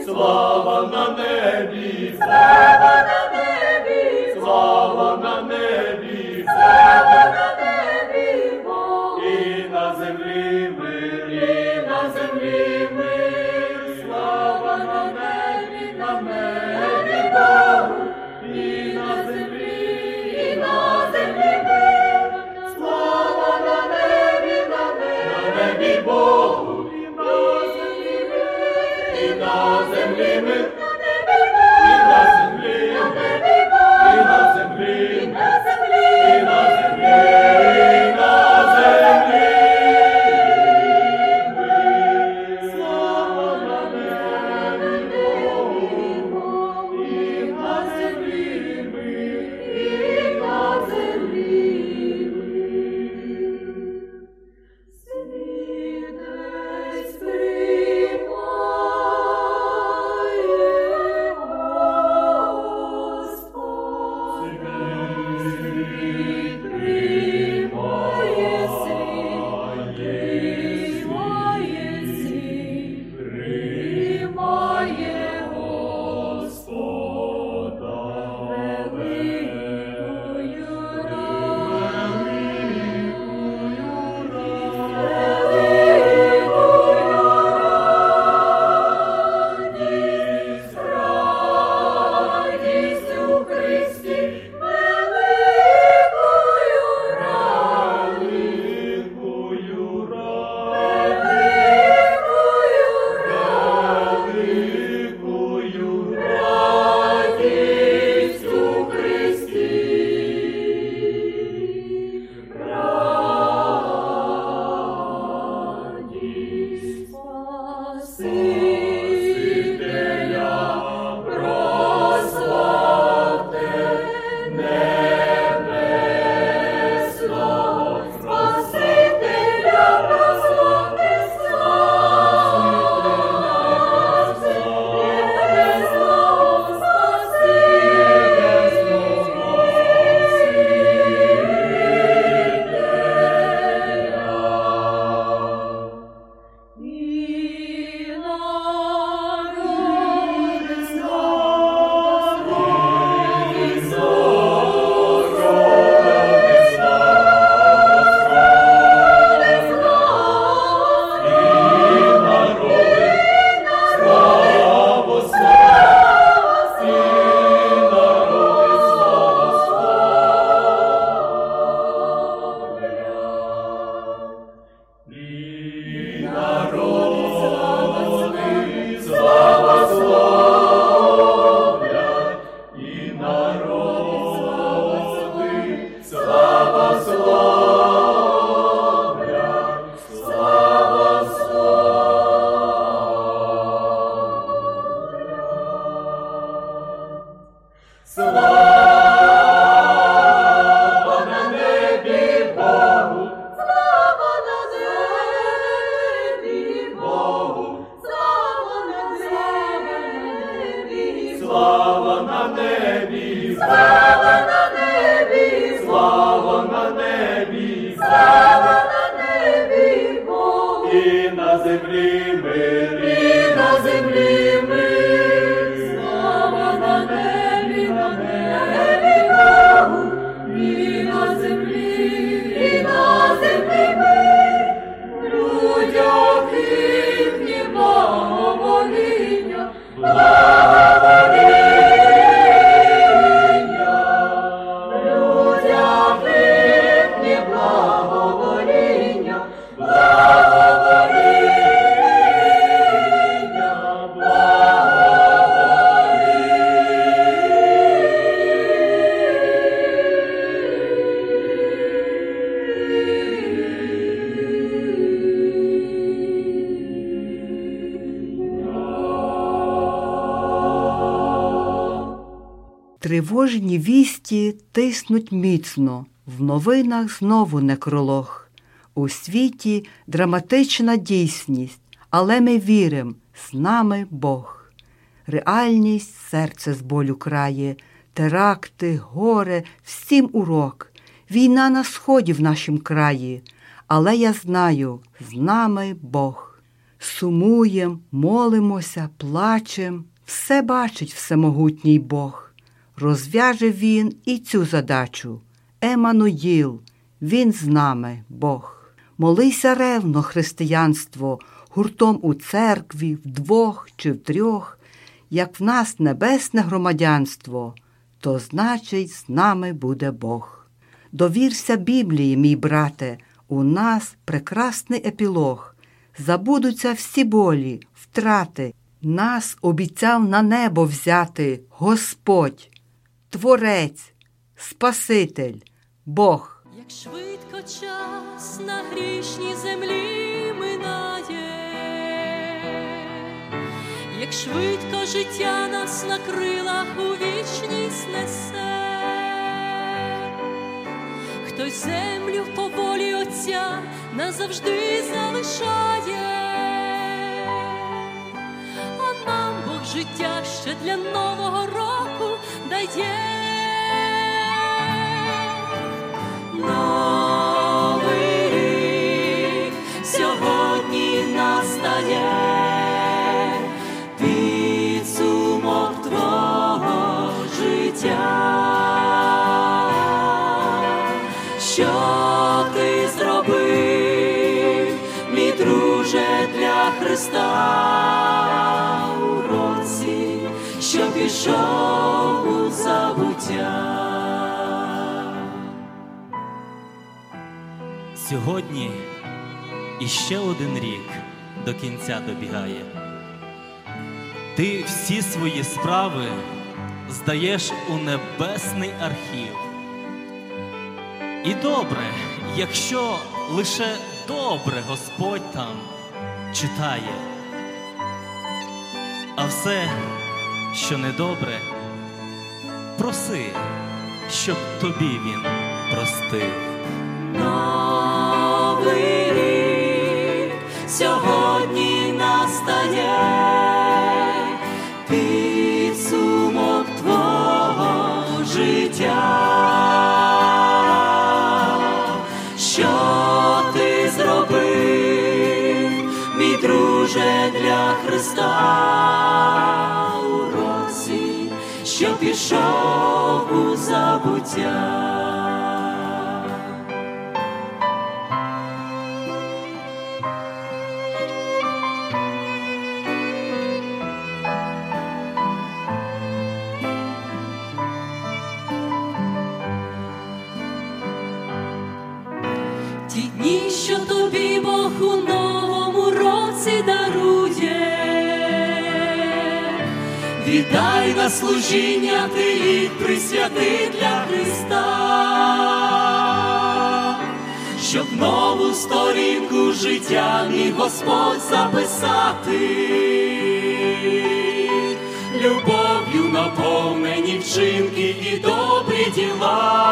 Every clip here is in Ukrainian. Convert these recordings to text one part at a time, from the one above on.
слава на небі, слава на небі, слава на небі, слава на небі, і на землі мир, і на землі мир, слава на небі Богу, і на землі мир, слава на небі Богу, і на землі мир, і на землі мир, і на землі, і на землі, і на землі, і на землі мир, слава на небі Богу, і на землі мир, і на землі мир. Світець приймає, Господь. Світ приймає, світ приймає Господа. Великою радість у Христі, великою радість у Христі. Радість Спасителя прославте, небесного Спасителя прославте, славте небесного Спасителя. І народи слава славлять, і народи слава славлять, слава славлять. Слава на небі Богу, слава на небі Богу, слава на небі, слава на небі, слава на небі, слава на небі, слава на небі Богу, і на землі мир, і на землі мир, слава на небі Богу, і на землі мир, людях їхні благовоління, людях їхні благовоління, Тривожні вісті тиснуть міцно, в новинах знову некролог. У світі драматична дійсність, але ми вірим, з нами Бог. Реальність серце з болю крає, теракти, горе, всім урок. Війна на сході в нашім краї, але я знаю, з нами Бог. Сумуєм, молимося, плачем, все бачить всемогутній Бог. Розв'яже Він і цю задачу. Еммануїл, Він з нами, Бог. Молися ревно, християнство, гуртом у церкві, вдвох чи втрьох. Як в нас небесне громадянство, то значить з нами буде Бог. Довірся Біблії, мій брате, у нас прекрасний епілог. Забудуться всі болі, втрати. Нас обіцяв на небо взяти Господь, Творець, Спаситель, Бог. Як швидко час на грішній землі минає, як швидко життя нас на крилах у вічність несе. Хтось землю по волі Отця назавжди залишає, а нам Бог життя ще для нового року дає. Новий рік сьогодні настає, підсумок твого життя. Що ти зробив, мій друже, для Христа у році, що пішов у забуття? Сьогодні іще один рік до кінця добігає. Ти всі свої справи здаєш у небесний архів. І добре, якщо лише добре Господь там читає, а все, що недобре, проси, щоб тобі Він простив. Новий рік сьогодні настає, підсумок твого життя. Що ти зробив, мій друже, для Христа у році, що пішов у забуття? Ті дні, що тобі Бог у новому році дарує, віддай на служіння, ти їх присвяти для Христа, щоб нову сторінку життя міг Господь записати, любов'ю наповнені вчинки і добрі діла.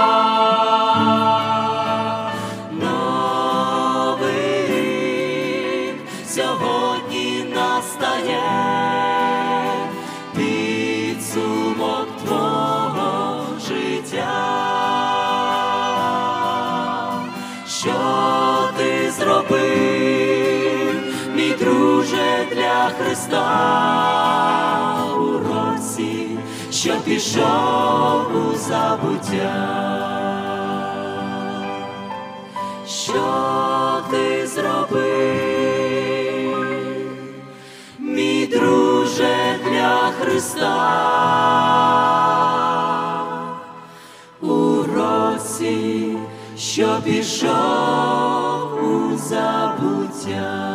Сьогодні настає підсумок твого життя. Що ти зробив, мій друже, для Христа у році, що пішов у забуття? Що ти зробив, мій друже, для Христа у році, що пішов у забуття?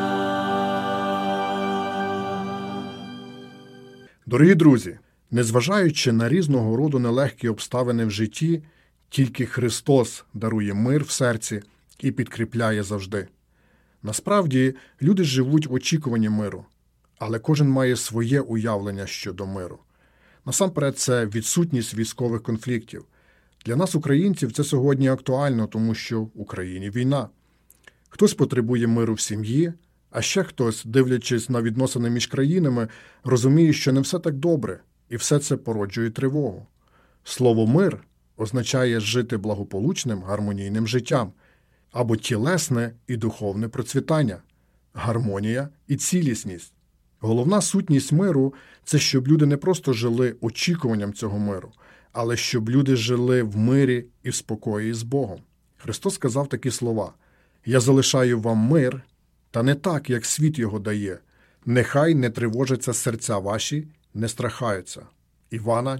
Дорогі друзі, незважаючи на різного роду нелегкі обставини в житті, тільки Христос дарує мир в серці і підкріпляє завжди. Насправді, люди живуть в очікуванні миру, але кожен має своє уявлення щодо миру. Насамперед, це відсутність військових конфліктів. Для нас, українців, це сьогодні актуально, тому що в Україні війна. Хтось потребує миру в сім'ї, а ще хтось, дивлячись на відносини між країнами, розуміє, що не все так добре, і все це породжує тривогу. Слово «мир» означає жити благополучним, гармонійним життям, або тілесне і духовне процвітання. гармонія і цілісність. Головна сутність миру – це щоб люди не просто жили очікуванням цього миру, але щоб люди жили в мирі і в спокої з Богом. Христос сказав такі слова: «Я залишаю вам мир, та не так, як світ його дає. Нехай не тривожаться серця ваші, не страхаються». Івана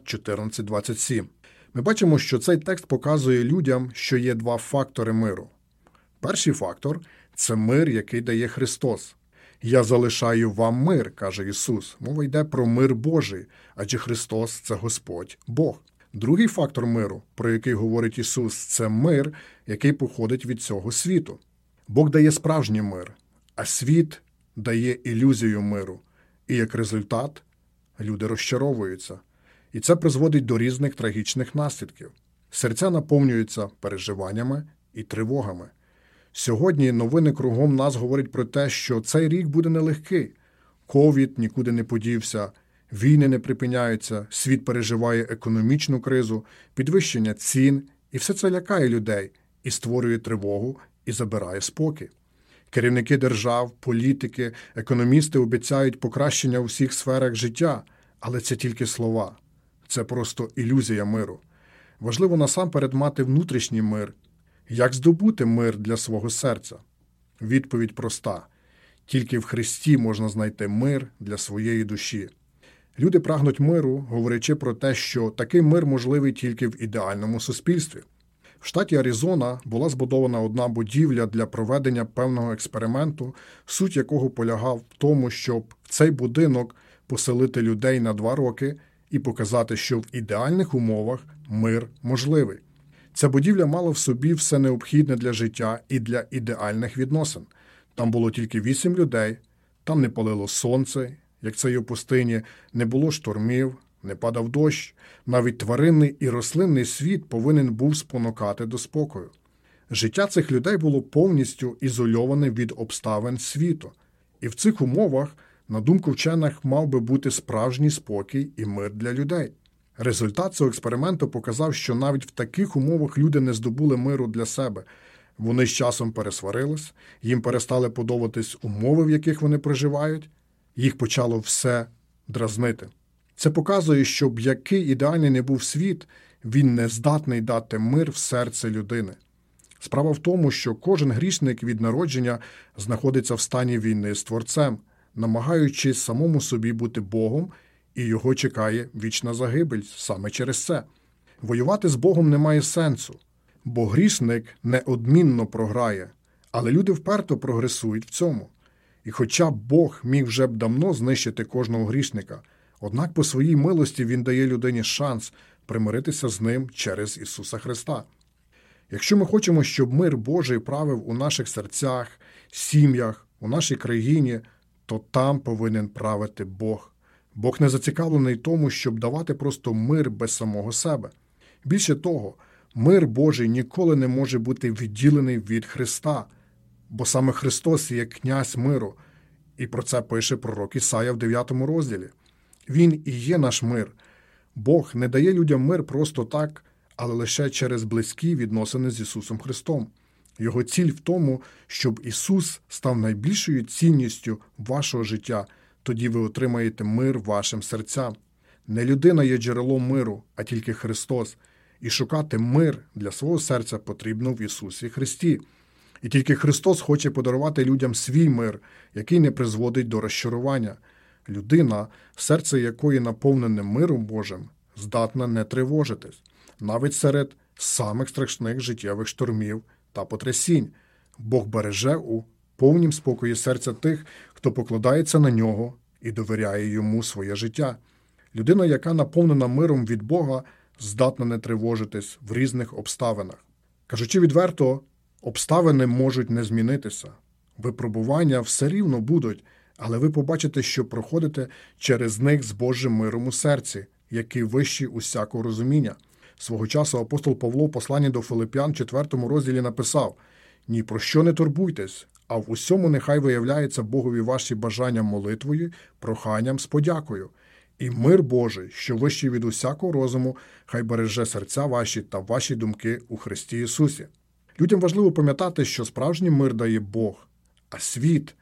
14:27. Ми бачимо, що цей текст показує людям, що є два фактори миру. Перший фактор – це мир, який дає Христос. «Я залишаю вам мир», – каже Ісус. Мова йде про мир Божий, адже Христос – це Господь, Бог. Другий фактор миру, про який говорить Ісус, це мир, який походить від цього світу. Бог дає справжній мир, а світ дає ілюзію миру. І як результат люди розчаровуються. І це призводить до різних трагічних наслідків. Серця наповнюються переживаннями і тривогами. Сьогодні новини кругом нас говорять про те, що цей рік буде нелегкий. Ковід нікуди не подівся, війни не припиняються, світ переживає економічну кризу, підвищення цін, і все це лякає людей і створює тривогу і забирає спокій. Керівники держав, політики, економісти обіцяють покращення у всіх сферах життя, але це тільки слова. Це просто ілюзія миру. Важливо насамперед мати внутрішній мир. Як здобути мир для свого серця? Відповідь проста. Тільки в Христі можна знайти мир для своєї душі. Люди прагнуть миру, говорячи про те, що такий мир можливий тільки в ідеальному суспільстві. В штаті Аризона була збудована одна будівля для проведення певного експерименту, суть якого полягав в тому, щоб в цей будинок поселити людей на 2 роки і показати, що в ідеальних умовах мир можливий. Ця будівля мала в собі все необхідне для життя і для ідеальних відносин. Там було тільки 8 людей, там не палило сонце, як це й у пустині, не було штормів, не падав дощ. Навіть тваринний і рослинний світ повинен був спонукати до спокою. Життя цих людей було повністю ізольоване від обставин світу. І в цих умовах, на думку вчених, мав би бути справжній спокій і мир для людей. Результат цього експерименту показав, що навіть в таких умовах люди не здобули миру для себе. Вони з часом пересварились, їм перестали подобатись умови, в яких вони проживають, їх почало все дразнити. Це показує, що б який ідеальний не був світ, він не здатний дати мир в серце людини. Справа в тому, що кожен грішник від народження знаходиться в стані війни з Творцем, намагаючись самому собі бути Богом, і його чекає вічна загибель саме через це. Воювати з Богом немає сенсу, бо грішник неодмінно програє, але люди вперто прогресують в цьому. І хоча Бог міг вже б давно знищити кожного грішника, однак по своїй милості Він дає людині шанс примиритися з ним через Ісуса Христа. Якщо ми хочемо, щоб мир Божий правив у наших серцях, сім'ях, у нашій країні, то там повинен правити Бог. Бог не зацікавлений в тому, щоб давати просто мир без самого себе. Більше того, мир Божий ніколи не може бути відділений від Христа, бо саме Христос є князь миру, і про це пише пророк Ісая в 9 розділі. Він і є наш мир. Бог не дає людям мир просто так, але лише через близькі відносини з Ісусом Христом. Його ціль в тому, щоб Ісус став найбільшою цінністю вашого життя, тоді ви отримаєте мир вашим серцям. Не людина є джерелом миру, а тільки Христос. І шукати мир для свого серця потрібно в Ісусі Христі. І тільки Христос хоче подарувати людям свій мир, який не призводить до розчарування. Людина, серце якої наповнене миром Божим, здатна не тривожитись, навіть серед самих страшних життєвих штормів та потрясінь. Бог береже у повнім спокої серця тих, хто покладається на нього і довіряє йому своє життя. Людина, яка наповнена миром від Бога, здатна не тривожитись в різних обставинах. Кажучи відверто, обставини можуть не змінитися. Випробування все рівно будуть, але ви побачите, що проходите через них з Божим миром у серці, який вищий усякого розуміння. Свого часу апостол Павло в посланні до Филип'ян в 4 розділі написав: «Ні про що не турбуйтесь, а в усьому нехай виявляється Богові ваші бажання молитвою, проханням з подякою. І мир Божий, що вищий від усякого розуму, хай береже серця ваші та ваші думки у Христі Ісусі». Людям важливо пам'ятати, що справжній мир дає Бог, а світ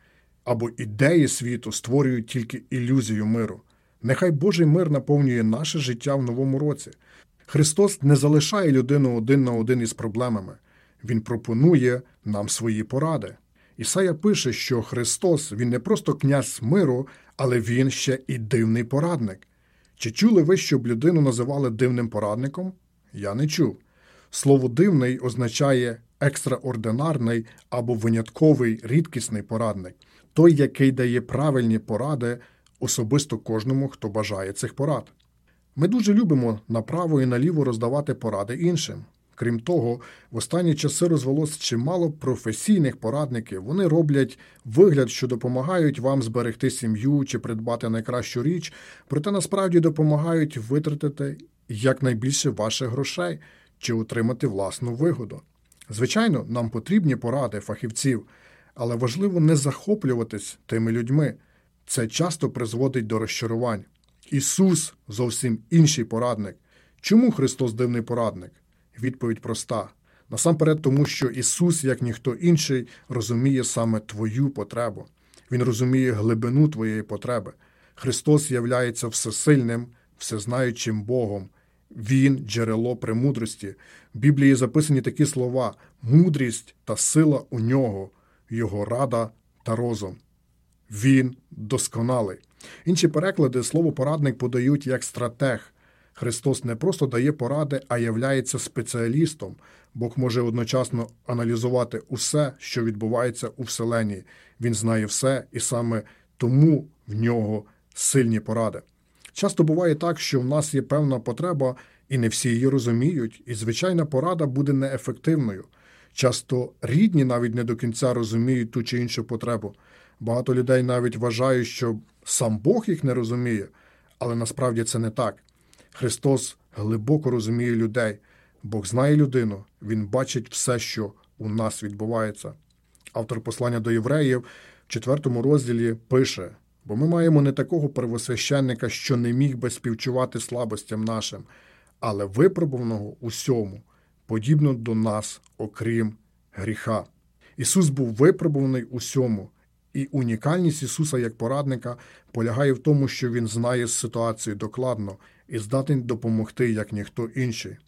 або ідеї світу створюють тільки ілюзію миру. Нехай Божий мир наповнює наше життя в новому році. Христос не залишає людину один на один із проблемами. Він пропонує нам свої поради. Ісая пише, що Христос, Він не просто князь миру, але Він ще і дивний порадник. Чи чули ви, щоб людину називали дивним порадником? Я не чув. Слово «дивний» означає екстраординарний або винятковий, рідкісний порадник. Той, який дає правильні поради особисто кожному, хто бажає цих порад. Ми дуже любимо направо і наліво роздавати поради іншим. Крім того, в останні часи розвелось чимало професійних порадників. Вони роблять вигляд, що допомагають вам зберегти сім'ю чи придбати найкращу річ, проте насправді допомагають витратити якнайбільше ваших грошей чи отримати власну вигоду. Звичайно, нам потрібні поради фахівців, але важливо не захоплюватись тими людьми. Це часто призводить до розчарувань. Ісус – зовсім інший порадник. Чому Христос дивний порадник? Відповідь проста. Насамперед тому, що Ісус, як ніхто інший, розуміє саме твою потребу. Він розуміє глибину твоєї потреби. Христос являється всесильним, всезнаючим Богом. Він – джерело премудрості. В Біблії записані такі слова «мудрість та сила у нього, його рада та розум». Він досконалий. Інші переклади слово «порадник» подають як «стратег». Христос не просто дає поради, а являється спеціалістом. Бог може одночасно аналізувати усе, що відбувається у Вселенні. Він знає все, і саме тому в нього сильні поради. Часто буває так, що в нас є певна потреба, і не всі її розуміють, і звичайна порада буде неефективною. Часто рідні навіть не до кінця розуміють ту чи іншу потребу. Багато людей навіть вважають, що сам Бог їх не розуміє, але насправді це не так. Христос глибоко розуміє людей. Бог знає людину, Він бачить все, що у нас відбувається. Автор послання до євреїв в 4 розділі пише: «Бо ми маємо не такого первосвященника, що не міг би співчувати слабостям нашим, але випробуваного усьому, подібно до нас, окрім гріха». Ісус був випробуваний усьому, і унікальність Ісуса як порадника полягає в тому, що Він знає ситуацію докладно і здатний допомогти, як ніхто інший.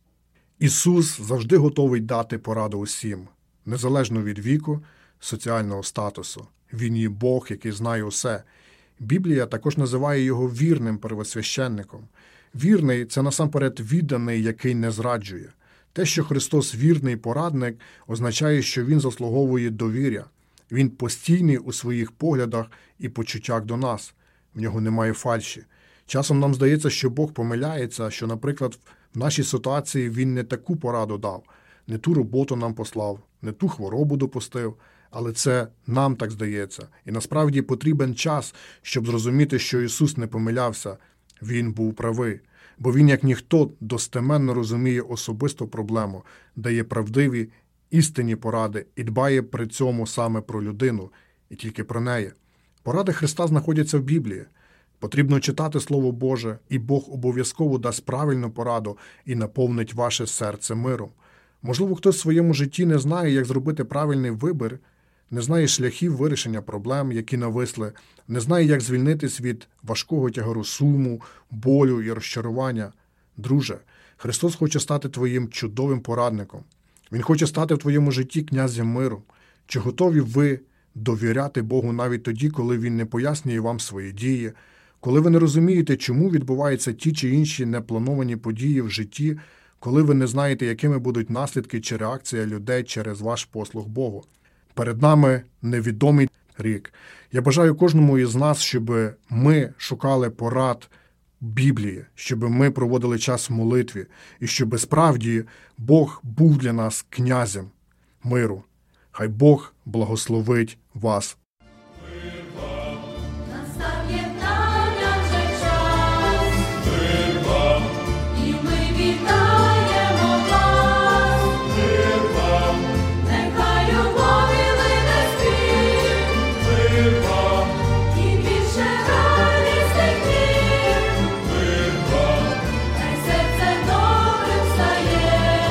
Ісус завжди готовий дати пораду усім, незалежно від віку, соціального статусу. Він є Бог, який знає усе. Біблія також називає його вірним первосвященником. Вірний – це насамперед відданий, який не зраджує. Те, що Христос вірний порадник, означає, що Він заслуговує довір'я. Він постійний у своїх поглядах і почуттях до нас. В нього немає фальші. Часом нам здається, що Бог помиляється, що, наприклад, в нашій ситуації Він не таку пораду дав, не ту роботу нам послав, не ту хворобу допустив, але це нам так здається. І насправді потрібен час, щоб зрозуміти, що Ісус не помилявся. Він був правий, бо Він, як ніхто, достеменно розуміє особисту проблему, дає правдиві, істинні поради і дбає при цьому саме про людину, і тільки про неї. Поради Христа знаходяться в Біблії. Потрібно читати Слово Боже, і Бог обов'язково дасть правильну пораду і наповнить ваше серце миром. Можливо, хтось в своєму житті не знає, як зробити правильний вибір, не знає шляхів вирішення проблем, які нависли, не знає, як звільнитись від важкого тягару суму, болю і розчарування. Друже, Христос хоче стати твоїм чудовим порадником. Він хоче стати в твоєму житті князем миру. Чи готові ви довіряти Богу навіть тоді, коли Він не пояснює вам свої дії, коли ви не розумієте, чому відбуваються ті чи інші неплановані події в житті, коли ви не знаєте, якими будуть наслідки чи реакція людей через ваш послуг Богу? Перед нами невідомий рік. Я бажаю кожному із нас, щоб ми шукали порад Біблії, щоб ми проводили час в молитві, і щоб справді Бог був для нас князем миру. Хай Бог благословить вас.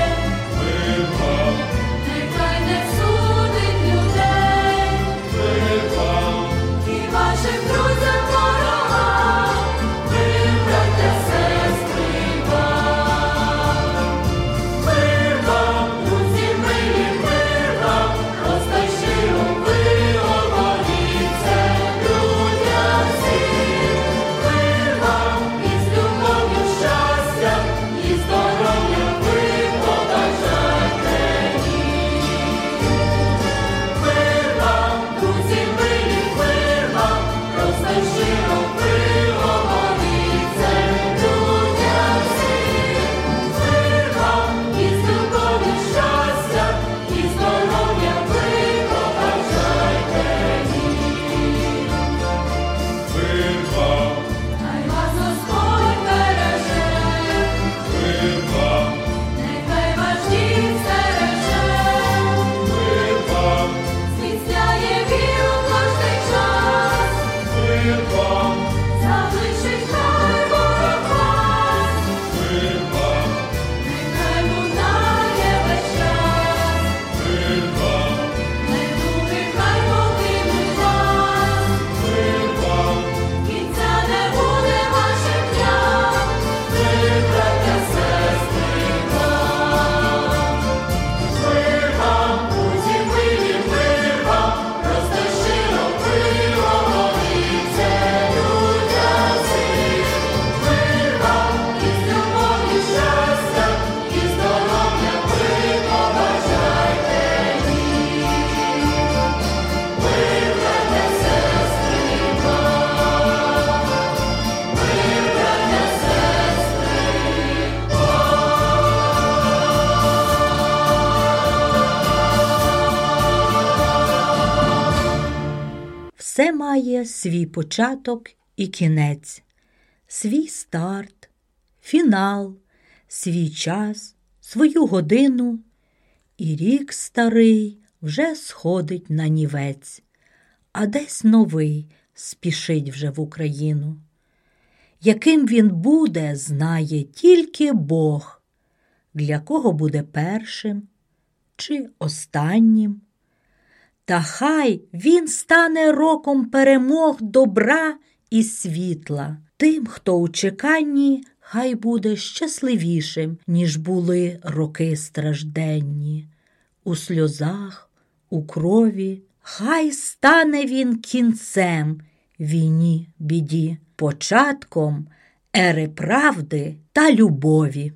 Нехай не судить людей. має свій початок і кінець, свій старт, фінал, свій час, свою годину, і рік старий вже сходить на нівець, а десь новий спішить вже в Україну. Яким він буде, знає тільки Бог, для кого буде першим чи останнім. Та хай він стане роком перемог, добра і світла. Тим, хто у чеканні, хай буде щасливішим, ніж були роки стражденні. У сльозах, у крові, хай стане він кінцем війні, біді, початком ери правди та любові.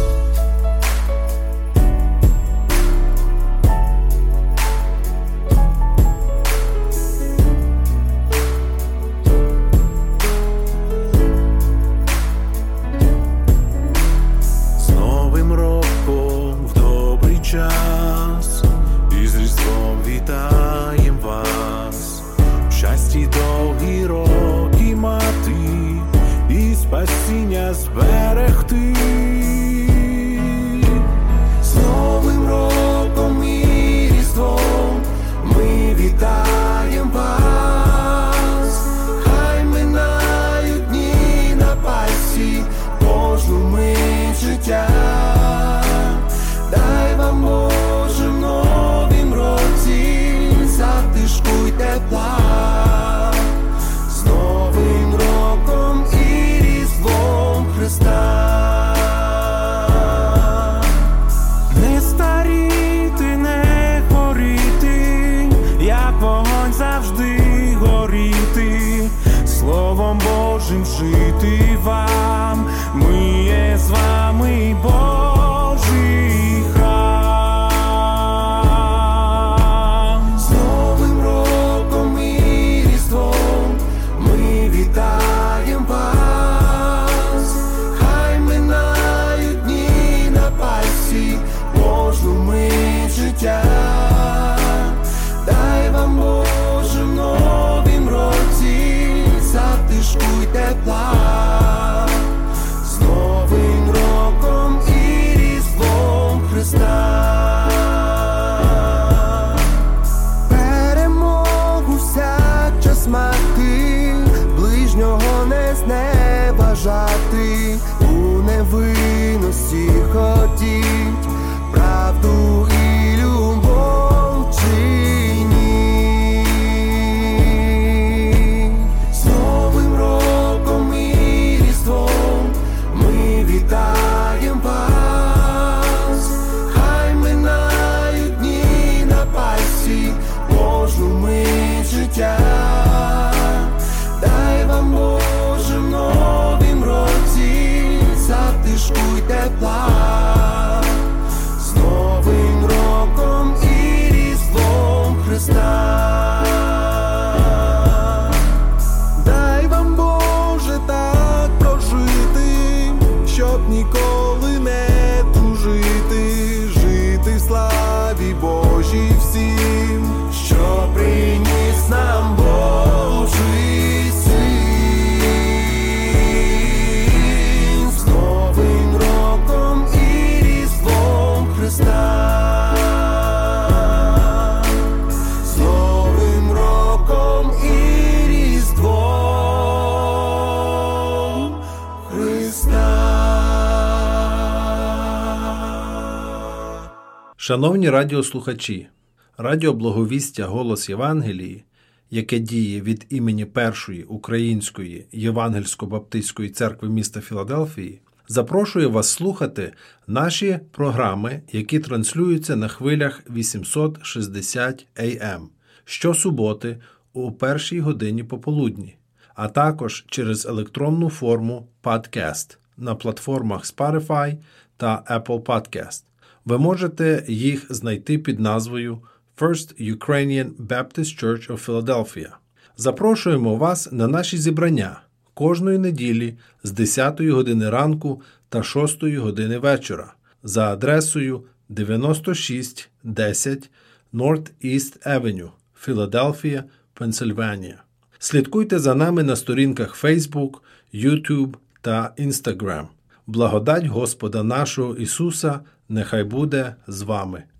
Час, і з Різдвом вітаєм вас, в щасті довгі роки мати, і спасіння зберегти. З Новим роком і Різдвом ми вітаєм вас, хай минають дні на пасі, кожну мить життя. Дай вам, Боже, в новім році затишку й тепла. З Новим роком і Різдвом Христа. Не старіти, не хворіти, як вогонь завжди горіти, Словом Божим жити вам, ми є з вами, Божий. Вітаєм вас, хай минають дні на пасі, кожну мить життя. Дай вам, Боже, в новім році затишку й тепла. З Новим роком і Різдвом Христа. Перемогу всякчас мати, ближнього не зневажати, у невинності хотіть правду і любов чиніть. З Новим роком і Різдвом ми вітаєм вас, хай минають дні на пасі, кожну мить життя. Дай вам, Боже, в новім році затишку й тепла. З Новим роком і Різдвом Христа. Дай вам, Боже, так прожити, щоб ніколи не тужити, жити в славі Божій всім, що приніс нам Божий Син. З Новим роком і Різдвом Христа. З Новим роком і Різдвом Христа. Шановні радіослухачі, Радіо Благовістя «Голос Євангелії», яке діє від імені Першої Української Євангельсько-Баптистської церкви міста Філадельфії, запрошує вас слухати наші програми, які транслюються на хвилях 860 AM щосуботи о 1 годині пополудні, а також через електронну форму «Подкаст» на платформах Spotify та Apple Podcast. Ви можете їх знайти під назвою First Ukrainian Baptist Church of Philadelphia. Запрошуємо вас на наші зібрання кожної неділі з 10 години ранку та 6 години вечора за адресою 9610 North East Avenue, Філадельфія, Пенсильванія. Слідкуйте за нами на сторінках Facebook, YouTube та Instagram. Благодать Господа нашого Ісуса нехай буде з вами.